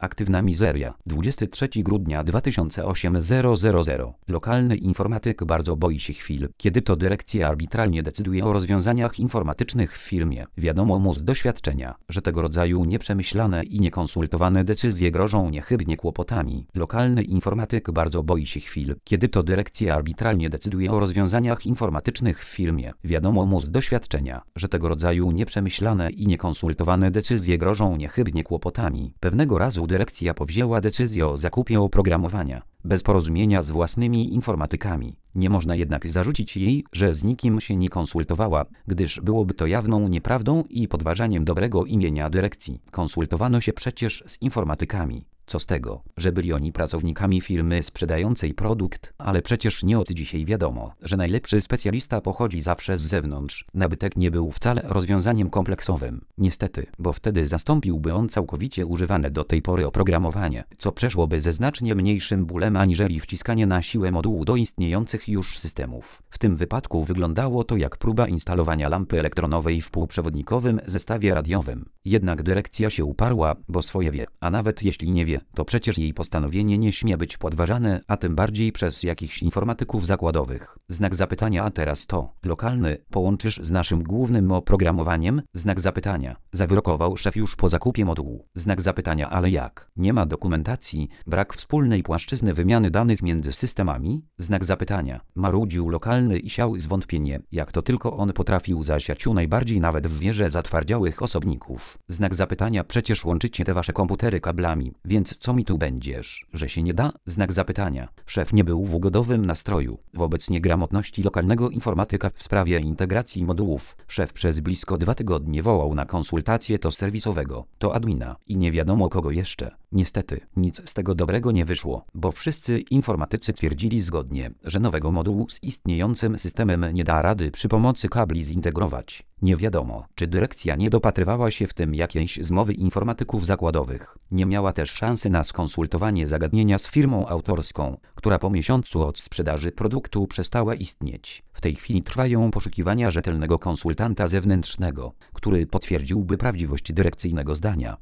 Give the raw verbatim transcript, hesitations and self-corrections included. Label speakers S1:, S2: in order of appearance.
S1: Aktywna mizeria. dwudziestego trzeciego grudnia dwa tysiące ósmego. Lokalny informatyk bardzo boi się chwil, kiedy to dyrekcja arbitralnie decyduje o rozwiązaniach informatycznych w firmie. Wiadomo mu z doświadczenia, że tego rodzaju nieprzemyślane i niekonsultowane decyzje grożą niechybnie kłopotami. Lokalny informatyk bardzo boi się chwil, kiedy to dyrekcja arbitralnie decyduje o rozwiązaniach informatycznych w firmie. Wiadomo mu z doświadczenia, że tego rodzaju nieprzemyślane i niekonsultowane decyzje grożą niechybnie kłopotami. Pewnego razu dyrekcja powzięła decyzję o zakupie oprogramowania, bez porozumienia z własnymi informatykami. Nie można jednak zarzucić jej, że z nikim się nie konsultowała, gdyż byłoby to jawną nieprawdą i podważaniem dobrego imienia dyrekcji. Konsultowano się przecież z informatykami. Co z tego, że byli oni pracownikami firmy sprzedającej produkt, ale przecież nie od dzisiaj wiadomo, że najlepszy specjalista pochodzi zawsze z zewnątrz. Nabytek nie był wcale rozwiązaniem kompleksowym. Niestety, bo wtedy zastąpiłby on całkowicie używane do tej pory oprogramowanie, co przeszłoby ze znacznie mniejszym bólem aniżeli wciskanie na siłę modułu do istniejących już systemów. W tym wypadku wyglądało to jak próba instalowania lampy elektronowej w półprzewodnikowym zestawie radiowym. Jednak dyrekcja się uparła, bo swoje wie, a nawet jeśli nie wie, to przecież jej postanowienie nie śmie być podważane, a tym bardziej przez jakichś informatyków zakładowych. Znak zapytania. A teraz to, lokalny, połączysz z naszym głównym oprogramowaniem? Znak zapytania. Zawyrokował szef już po zakupie modułu. Znak zapytania. Ale jak? Nie ma dokumentacji, brak wspólnej płaszczyzny wymiany danych między systemami? Znak zapytania. Marudził lokalny i siał zwątpienie, jak to tylko on potrafił zasiać u najbardziej nawet w wierze zatwardziałych osobników. Znak zapytania. Przecież łączycie te wasze komputery kablami, więc co mi tu będziesz, że się nie da? Znak zapytania. Szef nie był w ugodowym nastroju wobec niegramotności lokalnego informatyka w sprawie integracji modułów. Szef przez blisko dwa tygodnie wołał na konsultację to serwisowego, to admina i nie wiadomo kogo jeszcze. Niestety, nic z tego dobrego nie wyszło, bo wszyscy informatycy twierdzili zgodnie, że nowego modułu z istniejącym systemem nie da rady przy pomocy kabli zintegrować. Nie wiadomo, czy dyrekcja nie dopatrywała się w tym jakiejś zmowy informatyków zakładowych. Nie miała też szansy na skonsultowanie zagadnienia z firmą autorską, która po miesiącu od sprzedaży produktu przestała istnieć. W tej chwili trwają poszukiwania rzetelnego konsultanta zewnętrznego, który potwierdziłby prawdziwość dyrekcyjnego zdania.